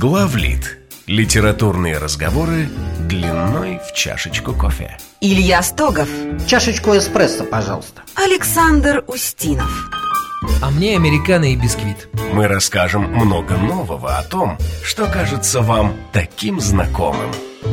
Главлит. Литературные разговоры длиной в чашечку кофе. Илья Стогов. Чашечку эспрессо, пожалуйста. Александр Устинов. А мне американо и бисквит. Мы расскажем много нового о том, что кажется вам таким знакомым.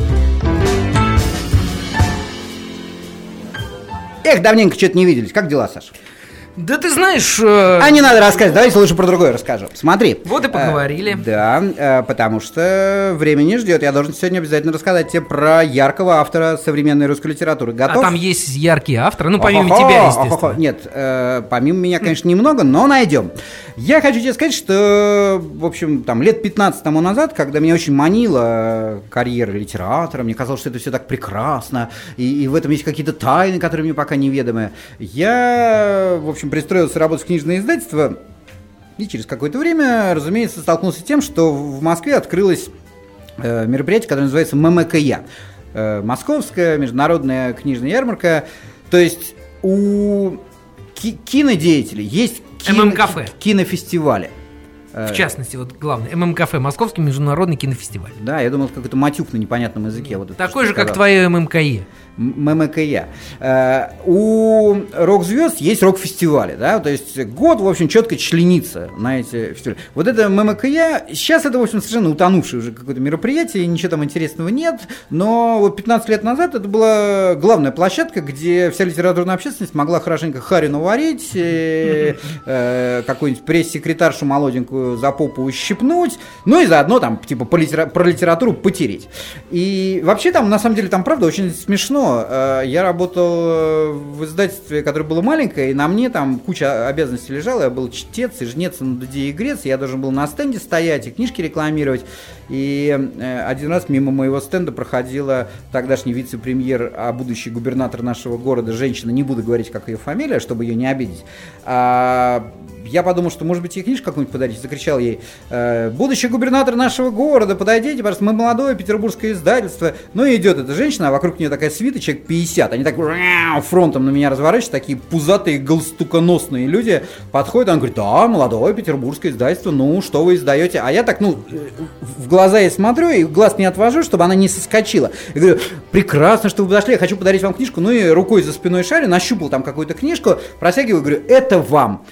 Эх, давненько что-то не виделись. Как дела, Саша? Да ты знаешь... А не надо рассказывать, давайте лучше про другое расскажем. Смотри. Вот и поговорили. Да, потому что время не ждет. Я должен сегодня обязательно рассказать тебе про яркого автора современной русской литературы. Готов? А там есть яркие авторы? Ну, помимо тебя, естественно. Нет, помимо меня, конечно, немного, но найдем. Я хочу тебе сказать, что, в общем, там, лет 15 тому назад, когда меня очень манила карьера литератора, мне казалось, что это все так прекрасно, и в этом есть какие-то тайны, которые мне пока неведомы, я, в общем, пристроился работать в книжное издательство, и через какое-то время, разумеется, столкнулся с тем, что в Москве открылось мероприятие, которое называется ММКЯ. Московская международная книжная ярмарка. То есть у кинодеятелей есть ММКафе. Кинофестивали. В частности, вот главное, ММКафе, Московский международный кинофестиваль. Да, я думал, какой-то матюк на непонятном языке. Вот такой же, как твое ММКЕ. ММКЯ. У рок-звезд есть рок-фестивали, да, то есть год, в общем, четко членится на эти фестивали. Вот это ММКЯ, сейчас это, в общем, совершенно утонувшее уже какое-то мероприятие, ничего там интересного нет, но вот 15 лет назад это была главная площадка, где вся литературная общественность могла хорошенько харину варить, какую-нибудь пресс-секретаршу молоденькую за попу ущипнуть, ну и заодно там, типа, про литературу потереть. И вообще там, на самом деле, там, правда, очень смешно. Я работал в издательстве, которое было маленькое, и на мне там куча обязанностей лежала. Я был чтец и жнец на дуде и грец. Я должен был на стенде стоять и книжки рекламировать. И один раз мимо моего стенда проходила тогдашний вице-премьер, а будущий губернатор нашего города, женщина, не буду говорить, как ее фамилия, чтобы ее не обидеть. Я подумал, что, может быть, ей книжку какую-нибудь подарить. Закричал ей: будущий губернатор нашего города, подойдите, пожалуйста, мы молодое петербургское издательство. Ну и идет эта женщина, а вокруг нее такая свита, человек 50. Они так фронтом на меня разворачиваются, такие пузатые, галстуконосные люди. Подходят, он говорит: да, молодое петербургское издательство, ну, что вы издаете? А я так, в глаза ей смотрю, и глаз не отвожу, чтобы она не соскочила. Я говорю: прекрасно, что вы подошли, я хочу подарить вам книжку. Ну и рукой за спиной шарю, нащупал там какую-то книжку, протягиваю, говорю: это вам.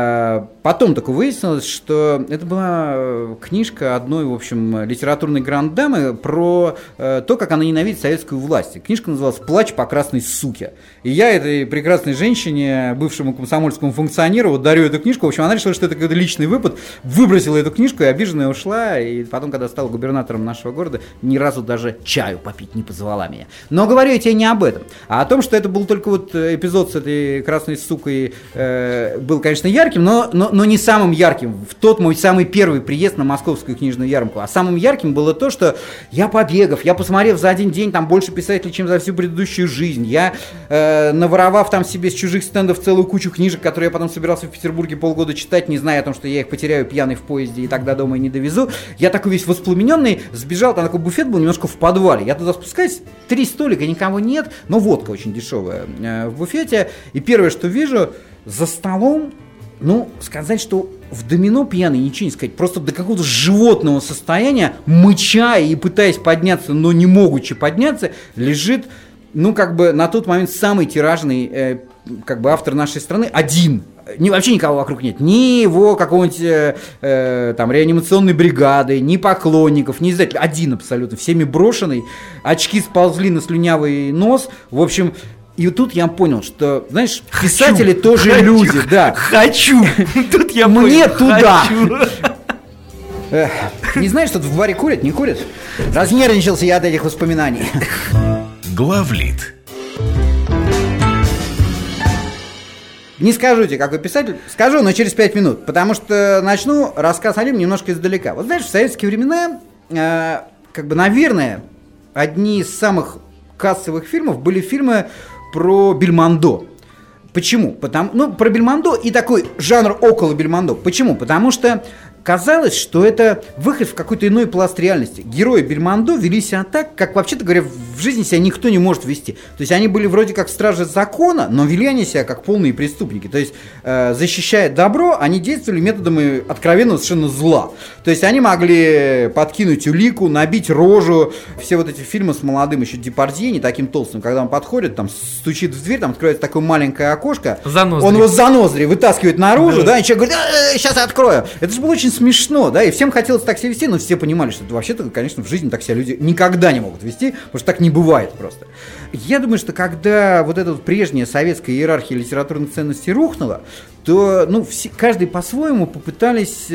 Потом только выяснилось, что это была книжка одной, в общем, литературной гранд-дамы про то, как она ненавидит советскую власть. Книжка называлась «Плач по красной суке». И я этой прекрасной женщине, бывшему комсомольскому функционеру, дарю эту книжку. В общем, она решила, что это какой-то личный выпад, выбросила эту книжку и обиженная ушла. И потом, когда стала губернатором нашего города, ни разу даже чаю попить не позвала меня. Но говорю я тебе не об этом, а о том, что это был только вот эпизод с этой красной сукой, был, конечно, ярким, но не самым ярким в тот мой самый первый приезд на Московскую книжную ярмарку. А самым ярким было то, что я побегав, я посмотрев за один день там больше писателей, чем за всю предыдущую жизнь, я наворовав там себе с чужих стендов целую кучу книжек, которые я потом собирался в Петербурге полгода читать, не зная о том, что я их потеряю пьяный в поезде и тогда дома и не довезу. Я такой весь воспламененный сбежал, там такой буфет был немножко в подвале. Я туда спускаюсь, 3 столика, никого нет, но водка очень дешевая в буфете. И первое, что вижу, за столом, сказать, что в домино пьяный, ничего не сказать, просто до какого-то животного состояния, мыча и пытаясь подняться, но не могучи подняться, лежит, на тот момент самый тиражный, автор нашей страны, один. Вообще никого вокруг нет, ни его какого-нибудь реанимационной бригады, ни поклонников, ни издателя, один абсолютно, всеми брошенный, очки сползли на слюнявый нос, в общем. И тут я понял, что, знаешь, писатели тоже люди, да. Хочу! Тут я понял. Мне туда! Не знаешь, что в баре курят, не курят? Разнервничался я от этих воспоминаний. Главлит. Не скажу тебе, какой писатель, скажу, но через 5 минут, потому что начну рассказ о нем немножко издалека. Вот знаешь, в советские времена, наверное, одни из самых кассовых фильмов были фильмы про Бельмондо. Почему? Про Бельмондо и такой жанр около Бельмондо. Почему? Потому что казалось, что это выход в какой-то иной пласт реальности. Герои Бельмондо вели себя так, как, вообще-то говоря, в жизни себя никто не может вести. То есть они были вроде как стражи закона, но вели они себя как полные преступники. То есть, защищая добро, они действовали методами откровенного совершенно зла. То есть они могли подкинуть улику, набить рожу. Все вот эти фильмы с молодым еще Депардье, не таким толстым, когда он подходит, там стучит в дверь, там открывается такое маленькое окошко. Он его за ноздри вытаскивает наружу, да, и человек говорит, сейчас я открою. Это же было очень смешно, да, и всем хотелось так себя вести, но все понимали, что это вообще-то, конечно, в жизни так себя люди никогда не могут вести, потому что так не бывает просто. Я думаю, что когда вот эта вот прежняя советская иерархия литературных ценностей рухнула, то, каждый по-своему попытались,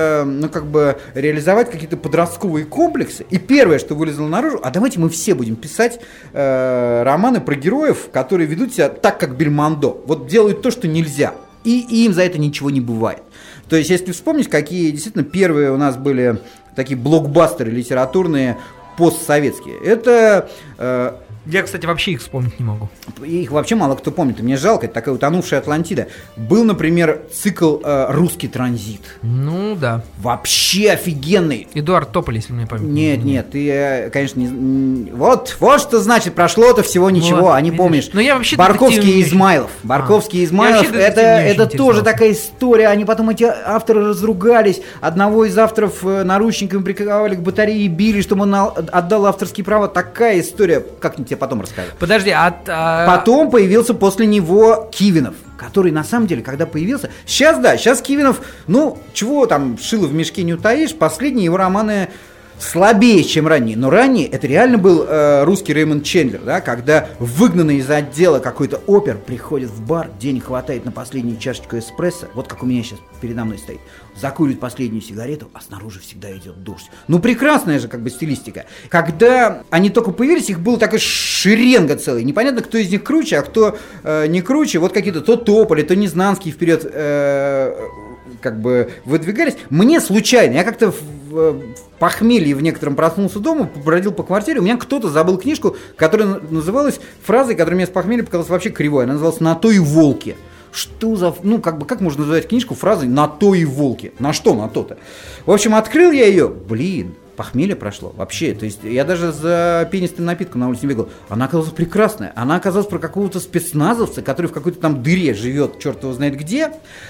реализовать какие-то подростковые комплексы. И первое, что вылезло наружу, а давайте мы все будем писать романы про героев, которые ведут себя так, как Бельмондо. Вот делают то, что нельзя. И им за это ничего не бывает. То есть, если вспомнить, какие действительно первые у нас были такие блокбастеры литературные, постсоветские, это... Я, кстати, вообще их вспомнить не могу. Их вообще мало кто помнит, и мне жалко, это такая утонувшая Атлантида. Был, например, цикл «Русский транзит». Ну, да. Вообще офигенный. Эдуард Тополь, если мне память. Нет, ты, конечно, не... Вот что значит, прошло-то всего ничего, вот, а не помнишь. Но я вообще Барковский и Измайлов. Барковский и Измайлов, это тоже такая история. Они потом, эти авторы, разругались. Одного из авторов наручниками приковали к батарее и били, чтобы он отдал авторские права. Такая история, как не тебе потом расскажу. Подожди, Потом появился после него Кивинов, который, на самом деле, когда появился... Сейчас Кивинов, чего там шило в мешке не утаишь, последние его романы слабее, чем ранние. Но ранние, это реально был русский Рэймонд Чендлер, да, когда выгнанный из отдела какой-то опер приходит в бар, денег хватает на последнюю чашечку эспрессо, вот как у меня сейчас передо мной стоит, закуривает последнюю сигарету, а снаружи всегда идет дождь. Прекрасная же стилистика. Когда они только появились, их была такая шеренга целая. Непонятно, кто из них круче, а кто не круче. Вот какие-то то Тополи, то Незнанский вперед выдвигались. Мне случайно, я как-то в похмелье в некотором проснулся дома, побродил по квартире, у меня кто-то забыл книжку, которая называлась фразой, которая мне с похмелья показалась вообще кривой. Она называлась «На то и волки». Что за... как можно называть книжку фразой «на то и волки»? На что на то-то? В общем, открыл я ее, похмелье прошло. Вообще, то есть я даже за пенистым напитком на улице не бегал. Она оказалась прекрасная. Она оказалась про какого-то спецназовца, который в какой-то там дыре живет, черт его знает где.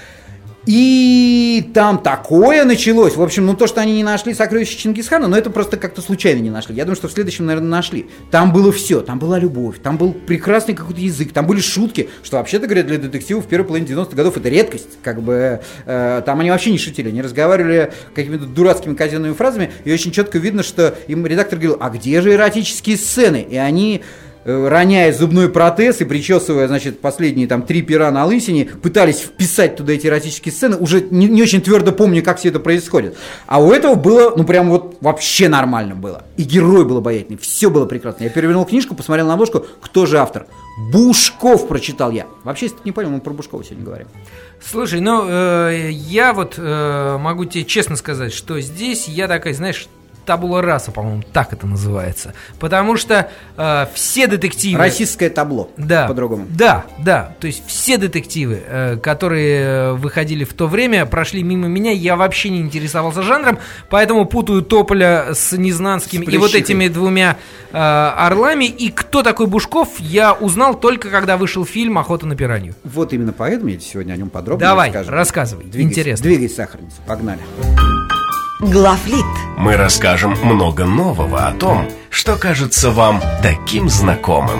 И там такое началось. В общем, то, что они не нашли сокровища Чингисхана, это просто как-то случайно не нашли. Я думаю, что в следующем, наверное, нашли. Там было все. Там была любовь, там был прекрасный какой-то язык, там были шутки, что, вообще-то говоря, для детективов в первой половине 90-х годов это редкость. Там они вообще не шутили, они разговаривали какими-то дурацкими казенными фразами, и очень четко видно, что им редактор говорил, а где же эротические сцены? И они... роняя зубной протез и причесывая, последние 3 пера на лысине, пытались вписать туда эти эротические сцены, уже не очень твердо помню, как все это происходит. А у этого было, вообще нормально было. И герой был обаятельный, все было прекрасно. Я перевернул книжку, посмотрел на обложку, кто же автор? Бушков прочитал я. Вообще, если ты не понял, мы про Бушкова сегодня говорим. Слушай, я могу тебе честно сказать, что здесь я такая, знаешь, табула раса, по-моему, так это называется. Потому что все детективы... Российское табло, да, по-другому. Да. То есть все детективы, которые выходили в то время, прошли мимо меня. Я вообще не интересовался жанром, поэтому путаю Тополя с Незнанским и вот этими двумя орлами. И кто такой Бушков, я узнал только, когда вышел фильм «Охота на пиранью». Вот именно поэтому я сегодня о нем подробно расскажу. Давай, рассказывай, интересно. Двигай, сахарница, погнали. Главлит. Мы расскажем много нового о том, что кажется вам таким знакомым.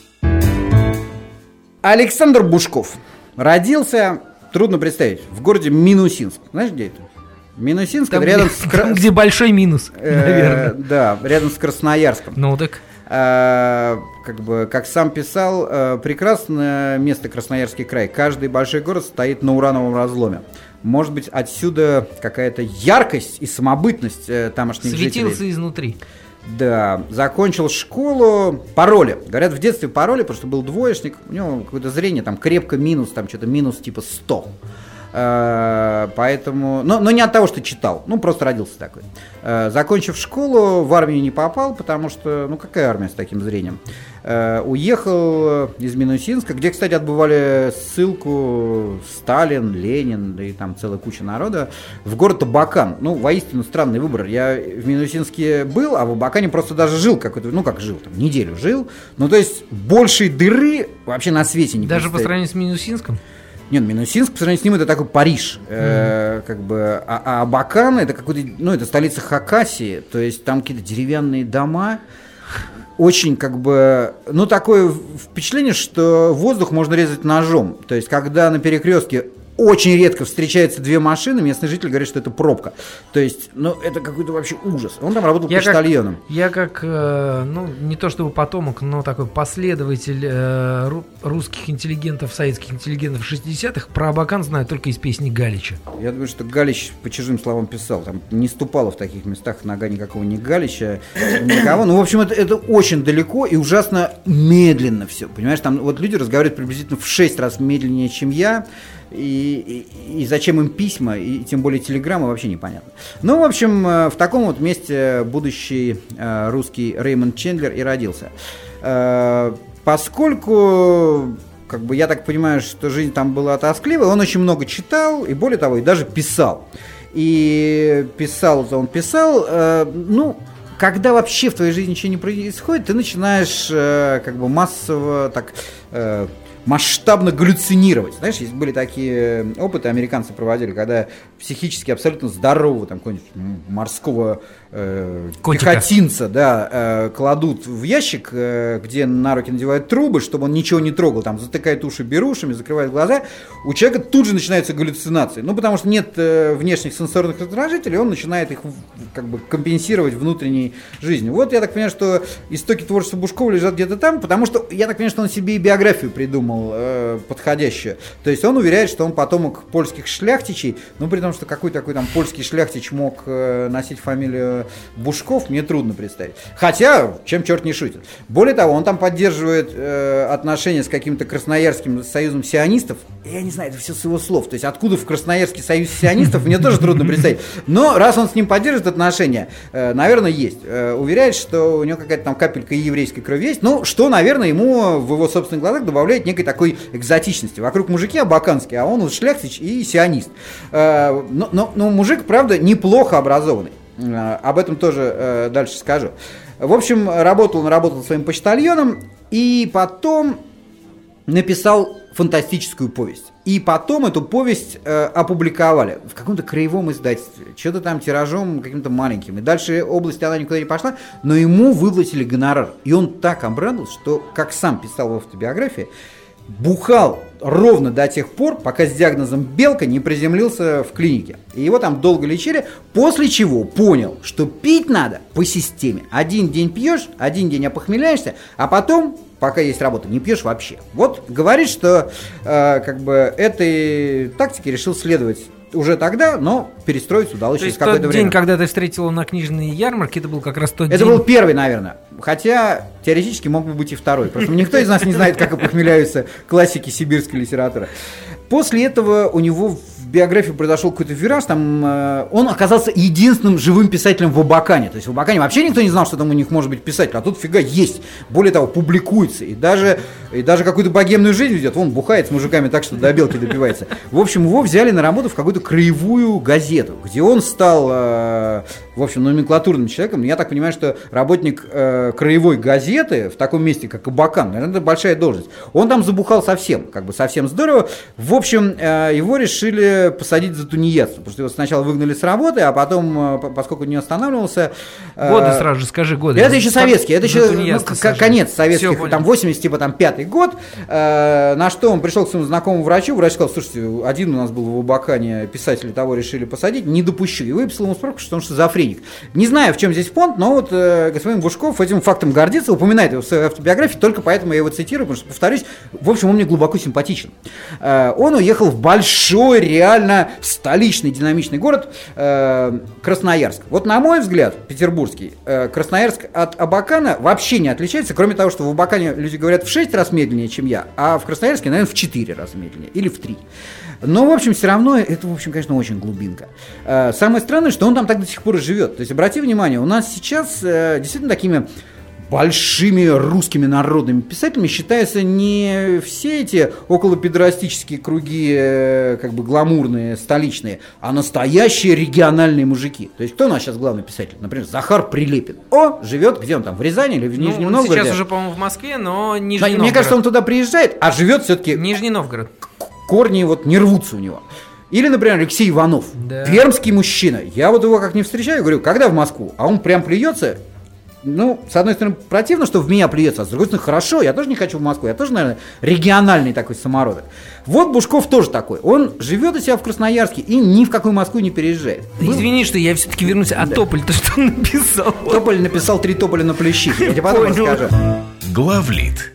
Александр Бушков родился, трудно представить, в городе Минусинск. Знаешь, где это? Минусинск, там, рядом где большой минус, наверное. Да, рядом с Красноярском. Так. Как сам писал, прекрасное место Красноярский край. Каждый большой город стоит на урановом разломе. Может быть, отсюда какая-то яркость и самобытность тамошних жителей. Светился изнутри. Да, закончил школу по роли. Говорят, в детстве по роли, потому что был двоечник, у него какое-то зрение, крепко минус, что-то минус типа 100. Поэтому, но не от того, что читал, просто родился такой. Закончив школу, в армию не попал, потому что, какая армия с таким зрением? Уехал из Минусинска, где, кстати, отбывали ссылку Сталин, Ленин, да и там целая куча народа, в город Абакан. Воистину странный выбор. Я в Минусинске был, а в Абакане просто даже жил какой-то, неделю жил. То есть большей дыры вообще на свете не даже по сравнению с Минусинском? Нет, Минусинск, по сравнению с ним, это такой Париж. А Абакан, это какой-то, это столица Хакасии, то есть там какие-то деревянные дома. Очень такое впечатление, что воздух можно резать ножом. То есть, когда на перекрестке очень редко встречаются две машины, местные жители говорят, что это пробка. То есть, это какой-то вообще ужас. Он там работал почтальоном. Я как, не то чтобы потомок, но такой последователь русских интеллигентов, советских интеллигентов 60-х, про Абакан знаю только из песни Галича. Я думаю, что Галич по чужим словам писал. Там не ступала в таких местах нога никакого ни Галича, никого. В общем, это очень далеко и ужасно медленно все. Понимаешь, там люди разговаривают приблизительно в 6 раз медленнее, чем я. И зачем им письма, и тем более телеграммы, вообще непонятно. В общем, в таком месте будущий русский Реймонд Чендлер и родился. Поскольку, я так понимаю, что жизнь там была тоскливая, он очень много читал, и более того, и даже писал. И писал-то он писал, когда вообще в твоей жизни ничего не происходит, ты начинаешь массово так... масштабно галлюцинировать. Знаешь, есть были такие опыты, американцы проводили, когда психически абсолютно здорового какого-нибудь морского пехотинца, кладут в ящик, где на руки надевают трубы, чтобы он ничего не трогал, там затыкают уши берушами, закрывают глаза, у человека тут же начинаются галлюцинации. Потому что нет внешних сенсорных раздражителей, он начинает их компенсировать внутренней жизнью. Вот я так понимаю, что истоки творчества Бушкова лежат где-то там, потому что я так понимаю, что он себе и биографию придумал подходящую. То есть он уверяет, что он потомок польских шляхтичей, при том, что какой такой там польский шляхтич мог носить фамилию Бушков, мне трудно представить. Хотя, чем черт не шутит. Более того, он там поддерживает отношения с каким-то Красноярским союзом сионистов. Я не знаю, это все с его слов. То есть откуда в Красноярский союз сионистов, мне тоже трудно представить. Но раз он с ним поддерживает отношения, наверное, есть. Уверяет, что у него какая-то там капелька еврейской крови есть. Что, наверное, ему в его собственных глазах добавляет некой такой экзотичности. Вокруг мужики абаканские, а он шляхтич и сионист. Но мужик, правда, неплохо образованный. Об этом тоже дальше скажу. В общем, работал своим почтальоном и потом написал фантастическую повесть. И потом эту повесть опубликовали в каком-то краевом издательстве. Что-то там тиражом каким-то маленьким. И дальше область она никуда не пошла, но ему выплатили гонорар. И он так обрадовался, что, как сам писал в автобиографии, бухал ровно до тех пор, пока с диагнозом белка не приземлился в клинике. И его там долго лечили, после чего понял, что пить надо по системе. Один день пьешь, один день опохмеляешься, а потом, пока есть работа, не пьешь вообще. Вот говорит, что этой тактике решил следовать уже тогда, но перестроиться удалось через какое-то время. День, когда ты встретил его на книжной ярмарке, это был как раз тот день. Это был первый, наверное. Хотя теоретически мог бы быть и второй. Просто никто из нас не знает, как опохмеляются классики сибирской литературы. После этого у него в биографии произошел какой-то вираж, там он оказался единственным живым писателем в Абакане. То есть в Абакане вообще никто не знал, что там у них может быть писатель, а тут фига есть. Более того, публикуется. И даже какую-то богемную жизнь ведет. Вон бухает с мужиками так, что до белки добивается. В общем, его взяли на работу в какую-то краевую газету, где он стал, в общем, номенклатурным человеком. Я так понимаю, что работник краевой газеты в таком месте, как Абакан, наверное, это большая должность. Он там забухал совсем здорово. В общем, его решили посадить за тунеядство, потому что его сначала выгнали с работы, а потом, поскольку не останавливался... Годы сразу же, скажи годы. Это еще советский, это еще конец советских, там 85-й год, на что он пришел к своему знакомому врачу, врач сказал: слушайте, один у нас был в Абакане, писателя того решили посадить, не допущу, и выписал ему справку, что он шизофреник. Не знаю, в чем здесь понт, но вот господин Бушков этим фактом гордится, упоминает его в своей автобиографии, только поэтому я его цитирую, потому что, повторюсь, в общем, он мне глубоко симпатичен. Он уехал в большой, реально столичный динамичный город Красноярск. Вот на мой взгляд, петербургский, Красноярск от Абакана вообще не отличается, кроме того, что в Абакане люди говорят в 6 раз медленнее, чем я, а в Красноярске, наверное, в 4 раза медленнее или в 3. Но, в общем, все равно это, в общем, конечно, очень глубинка. Самое странное, что он там так до сих пор и живет. То есть, обрати внимание, у нас сейчас действительно такими большими русскими народными писателями считаются не все эти околопедерастические круги, как бы гламурные, столичные, а настоящие региональные мужики. То есть кто у нас сейчас главный писатель? Например, Захар Прилепин. Живет где он там, в Рязани или в Нижнем Новгороде? Сейчас уже, по-моему, в Москве, но Нижний Новгород. Мне кажется, он туда приезжает, а живет все-таки... Нижний Новгород. Корни вот не рвутся у него. Или, например, Алексей Иванов. Да. Пермский мужчина. Я вот его как не встречаю, говорю, когда в Москву? А он прям плюется. Ну, с одной стороны, противно, что в меня плюется, а с другой стороны, хорошо, я тоже не хочу в Москву, я тоже, наверное, региональный такой самородок. Вот Бушков тоже такой. Он живет у себя в Красноярске и ни в какую Москву не переезжает. Извини, что я все-таки вернусь. А Тополь-то что он написал? Тополь написал 3 тополя на плющи. Я тебе потом расскажу. Главлит.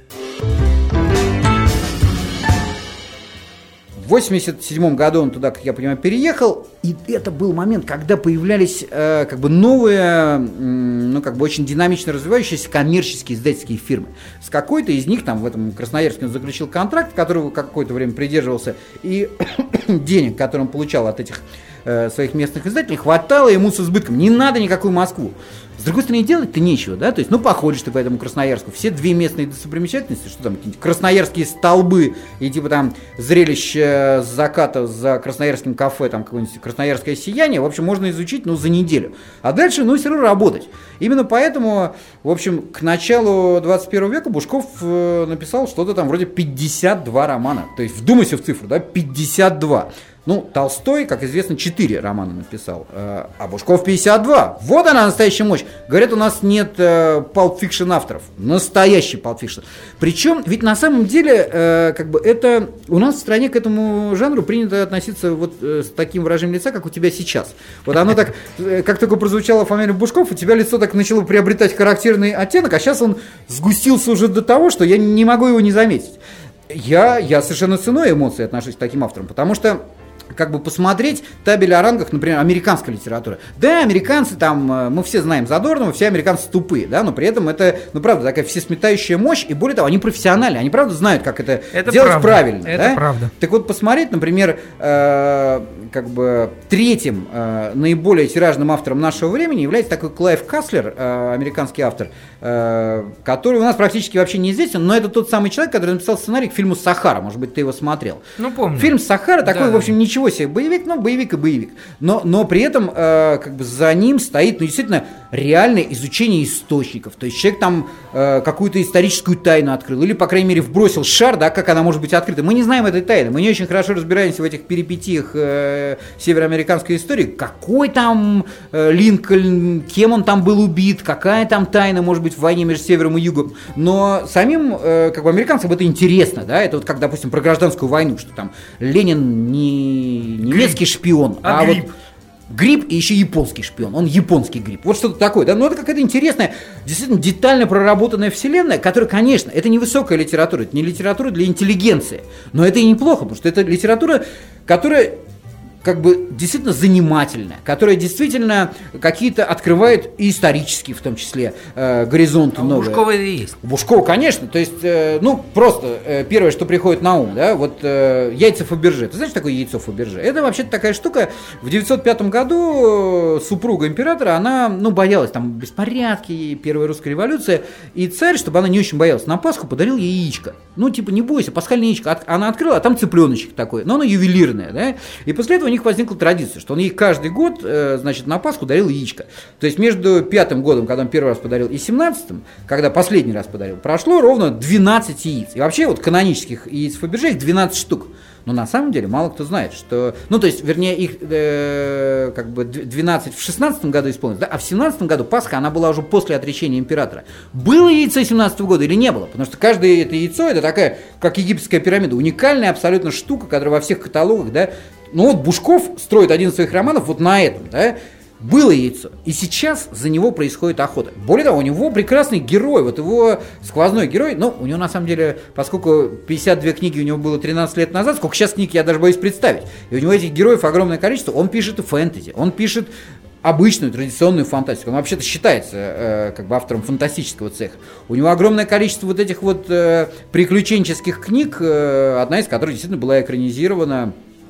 В 1987 году он туда, как я понимаю, переехал, и это был момент, когда появлялись как бы новые, ну как бы очень динамично развивающиеся коммерческие издательские фирмы. С какой-то из них, там в этом Красноярске он заключил контракт, которого какое-то время придерживался, и денег, которые он получал от этих своих местных издателей, хватало ему с избытком. Не надо никакую Москву. С другой стороны, делать-то нечего, да, то есть, ну, походишь ты по этому Красноярску, все 2 местные достопримечательности, что там, красноярские столбы и типа там зрелище заката за красноярским кафе, там какое-нибудь красноярское сияние, в общем, можно изучить, ну, за неделю. А дальше, ну, все равно работать. Именно поэтому, в общем, к началу 21 века Бушков написал что-то там вроде 52 романа, то есть, вдумайся в цифру, да, 52. Ну, Толстой, как известно, 4 романа написал, а Бушков 52. Вот она, настоящая мощь. Говорят, у нас нет Pulp Fiction авторов. Настоящий Pulp Fiction. Причем, ведь на самом деле, как бы это у нас в стране к этому жанру принято относиться вот с таким выражением лица, как у тебя сейчас. Вот оно так, как только прозвучала фамилия Бушков, у тебя лицо так начало приобретать характерный оттенок, а сейчас он сгустился уже до того, что я не могу его не заметить. Я совершенно с иной эмоцией отношусь к таким авторам, потому что как бы посмотреть табель о рангах, например, американской литературы. Да, американцы там, мы все знаем Задорнова, все американцы тупые, да, но при этом это, ну, правда, такая всесметающая мощь, и более того, они профессиональны, они, правда, знают, как это делать правда. Правильно. Это да? правда. Так вот, посмотреть, например, как бы третьим наиболее тиражным автором нашего времени является такой Клайв Каслер, американский автор, который у нас практически вообще неизвестен, но это тот самый человек, который написал сценарий к фильму «Сахара», может быть, ты его смотрел. Ну, помню. Фильм «Сахара» такой, да. В общем, ничего себе, боевик, но боевик и боевик. Но при этом как бы за ним стоит, ну, действительно, реальное изучение источников. То есть человек там какую-то историческую тайну открыл, или, по крайней мере, вбросил шар, да, как она может быть открыта. Мы не знаем этой тайны, мы не очень хорошо разбираемся в этих перипетиях североамериканской истории. Какой там Линкольн, кем он там был убит, какая там тайна, может быть, в войне между севером и югом. Но самим, как бы, американцам это интересно, да, это вот как, допустим, про гражданскую войну, что там Ленин не немецкий шпион, а гриб. Вот гриб и еще японский шпион. Он японский гриб. Вот что-то такое. Да? Но это какая-то интересная, действительно детально проработанная вселенная, которая, конечно, это не высокая литература, это не литература для интеллигенции. Но это и неплохо, потому что это литература, которая как бы действительно занимательная, которая действительно какие-то открывает и исторические, в том числе, горизонты новые. У Бушкова это и есть. У Бушкова, конечно. То есть, ну, просто первое, что приходит на ум, да, вот яйца Фаберже. Ты знаешь, что такое яйцо Фаберже? Это вообще-то такая штука. В 905 году супруга императора, она, ну, боялась, там, беспорядки, Первая русская революция, и царь, чтобы она не очень боялась, на Пасху подарил ей яичко. Ну, типа, не бойся, пасхальное яичко. Она открыла, а там цыпленочек такой, но оно ювелирное, да, и после этого у них возникла традиция, что он ей каждый год, значит, на Пасху дарил яичко. То есть между 5-м годом, когда он первый раз подарил, и 17-м, когда последний раз подарил, прошло ровно 12 яиц. И вообще вот канонических яиц Фаберже их 12 штук. Но на самом деле мало кто знает, что... Ну, то есть, вернее, их как бы 12 в 16-м году исполнилось, да, а в 17-м году Пасха, она была уже после отречения императора. Было яйцо 17-го года или не было? Потому что каждое это яйцо, это такая, как египетская пирамида, уникальная абсолютно штука, которая во всех каталогах, да. Ну вот Бушков строит один из своих романов вот на этом, да. Было яйцо, и сейчас за него происходит охота. Более того, у него прекрасный герой, вот его сквозной герой, ну, у него на самом деле, поскольку 52 книги у него было 13 лет назад, сколько сейчас книг я даже боюсь представить, и у него этих героев огромное количество, он пишет и фэнтези, он пишет обычную традиционную фантастику. Он вообще-то считается как бы автором фантастического цеха. У него огромное количество вот этих вот приключенческих книг, одна из которых действительно была экранизирована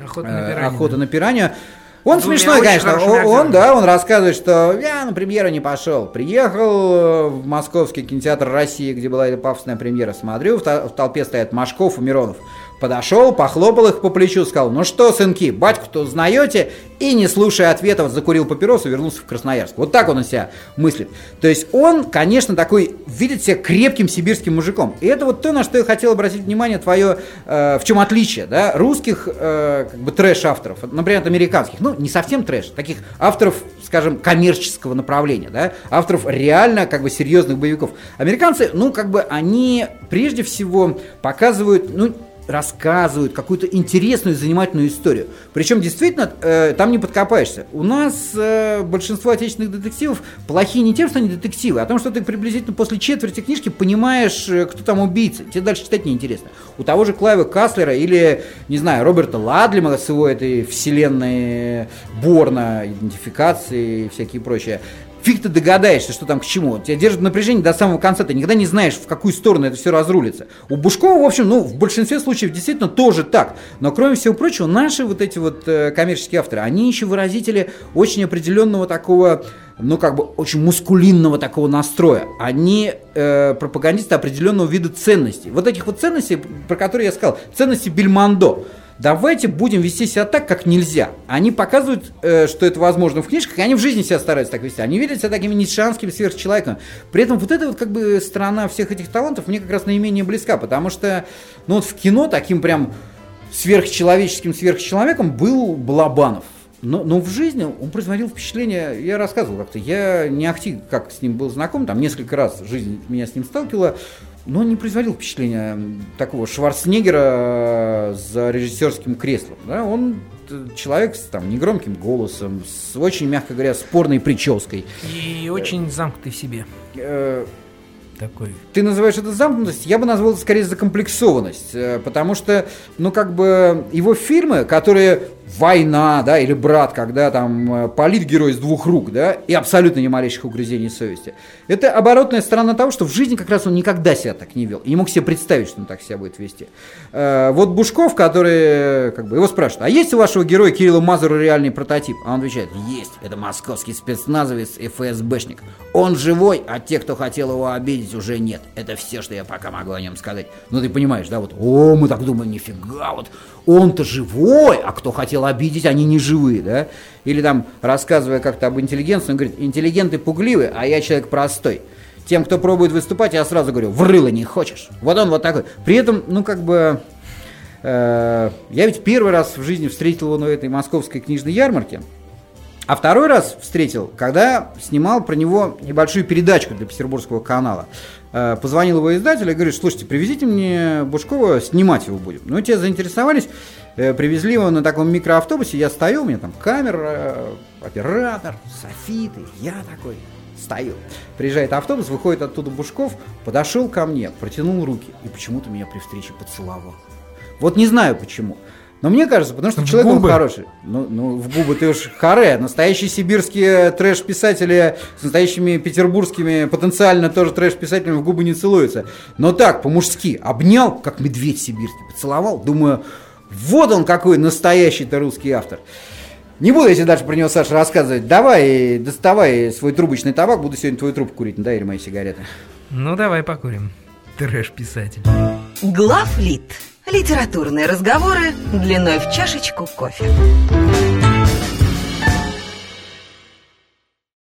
«Охота на пиранью». Он смешной, конечно. Он рассказывает, что я на премьеру не пошел. Приехал в Московский кинотеатр России, где была эта пафосная премьера. Смотрю, в толпе стоят Машков и Миронов. Подошел, похлопал их по плечу, сказал: ну что, сынки, батьку-то узнаете? И, не слушая ответов, закурил папиросу и вернулся в Красноярск. Вот так он из себя мыслит. То есть он, конечно, такой, видит себя крепким сибирским мужиком. И это вот то, на что я хотел обратить внимание твое, в чем отличие, да, русских как бы трэш-авторов, например, от американских. Ну, не совсем трэш, таких авторов, скажем, коммерческого направления, да, авторов реально как бы серьезных боевиков. Американцы, ну, как бы они прежде всего показывают, ну, рассказывают какую-то интересную, занимательную историю. Причем, действительно, там не подкопаешься. У нас большинство отечественных детективов плохие не тем, что они детективы, а тем, что ты приблизительно после четверти книжки понимаешь, кто там убийца. Тебе дальше читать неинтересно. У того же Клайва Каслера или, не знаю, Роберта Ладлима с его этой вселенной Борна, идентификации и всякие прочее. Фиг ты догадаешься, что там к чему. Тебя держит напряжение до самого конца. Ты никогда не знаешь, в какую сторону это все разрулится. У Бушкова, в общем, ну, в большинстве случаев действительно тоже так. Но, кроме всего прочего, наши вот эти вот коммерческие авторы, они еще выразители очень определенного такого, ну, как бы, очень мускулинного такого настроя. Они пропагандисты определенного вида ценностей. Вот этих вот ценностей, про которые я сказал, ценности Бельмондо. Давайте будем вести себя так, как нельзя. Они показывают, что это возможно в книжках, и они в жизни себя стараются так вести. Они видят себя такими ницшанскими сверхчеловеками. При этом вот эта вот как бы сторона всех этих талантов мне как раз наименее близка, потому что, ну, вот в кино таким прям сверхчеловеком был Балабанов. Но в жизни он производил впечатление, я рассказывал как-то, я не ахти как с ним был знаком, там несколько раз жизнь меня с ним сталкивала, но он не производил впечатления такого Шварценеггера за режиссерским креслом. Да? Он человек с там негромким голосом, с очень, мягко говоря, спорной прической. И очень замкнутый в себе. Такой. Ты называешь это замкнутость, я бы назвал это скорее закомплексованность, потому что, ну, как бы, его фильмы, которые «Война», да, или «Брат», когда там палит герой с двух рук, да, и абсолютно ни малейших угрызений совести, это оборотная сторона того, что в жизни как раз он никогда себя так не вел, и не мог себе представить, что он так себя будет вести. Вот Бушков, который, как бы, его спрашивают: а есть у вашего героя Кирилла Мазура реальный прототип? А он отвечает: есть, это московский спецназовец и ФСБшник. Он живой, а те, кто хотел его обидеть, уже нет. Это все, что я пока могу о нем сказать. Ну, ты понимаешь, да, вот, мы так думаем, нифига, вот, он-то живой, а кто хотел обидеть, они не живые, да? Или там, рассказывая как-то об интеллигенции, он говорит: интеллигенты пугливы, а я человек простой. Тем, кто пробует выступать, я сразу говорю: в рыло не хочешь. Вот он вот такой. При этом, ну, как бы, я ведь первый раз в жизни встретил его на этой московской книжной ярмарке, а второй раз встретил, когда снимал про него небольшую передачку для Петербургского канала. Позвонил его издатель и говорит: слушайте, привезите мне Бушкова, снимать его будем. Ну, те заинтересовались, привезли его на таком микроавтобусе, я стою, у меня там камера, оператор, софиты, я такой стою. Приезжает автобус, выходит оттуда Бушков, подошел ко мне, протянул руки и почему-то меня при встрече поцеловал. Вот не знаю почему. Но мне кажется, потому что человек он хороший. Ну, в губы ты уж харе. Настоящие сибирские трэш-писатели с настоящими петербургскими, потенциально тоже трэш-писателями в губы не целуются. Но так, по-мужски, обнял, как медведь сибирский, поцеловал. Думаю, вот он какой настоящий-то русский автор. Не буду я тебе дальше про него, Саша, рассказывать. Давай, доставай свой трубочный табак, буду сегодня твою трубку курить. Дай или мои сигареты. Ну, давай покурим. Трэш-писатель. Главлит. Литературные разговоры длиной в чашечку кофе.